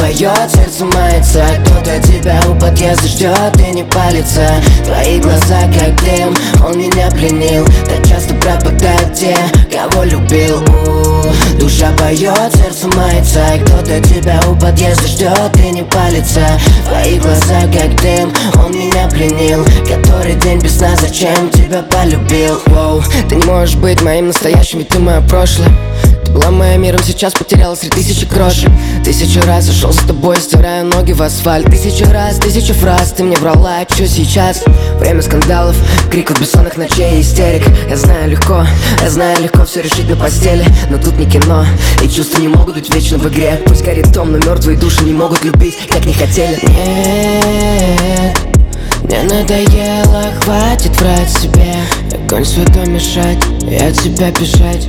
поет, сердце мается. Кто-то тебя у подъезда ждет и не палится. Твои глаза как дым, он меня пленил. Так часто пропадают те, кого любил. Душа поет, сердце мается. Кто-то тебя у подъезда ждет и не палится. Твои глаза как дым, он меня пленил. Который день без сна, зачем тебя полюбил? Воу, ты не можешь быть моим настоящим, ведь ты мое прошлое. Ты была моим миром, сейчас потерялась среди тысячи крошек. 1000 раз зашел с тобой, стираю ноги в асфальт. 1000 раз, 1000 фраз, ты мне врала, что сейчас? Время скандалов, криков, бессонных ночей и истерик. Я знаю легко все решить на постели. Но тут не кино, и чувства не могут быть вечно в игре. Пусть горит том, но мертвые души не могут любить, как не хотели. Нет, мне надоело, хватит врать себе. Конь святой мешать, и от тебя бежать.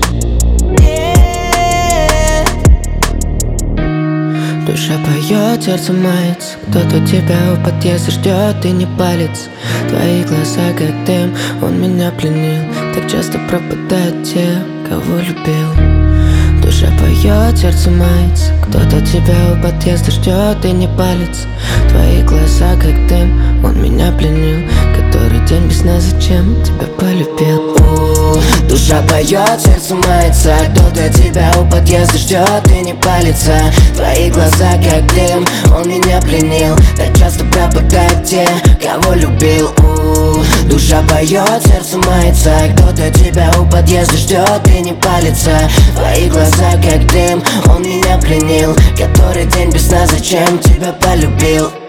Душа поет, сердце мается. Кто-то тебя у подъезда ждет и не палится. Твои глаза как дым, он меня пленил. Так часто пропадают те, кого любил. Душа поет, сердце мается. Кто-то тебя у подъезда ждет и не палится. Твои глаза как дым, он меня пленил. Который день без сна, зачем тебя полюбил? Душа поет, сердце мается. Кто-то тебя у подъезда ждет и не палится. Твои глаза как дым, он меня пленил. Так часто пропадают те, кого любил. Душа поет, сердце мается. Кто-то тебя у подъезда ждет и не палится. Твои глаза как дым, он меня пленил. Который день без сна, зачем тебя полюбил?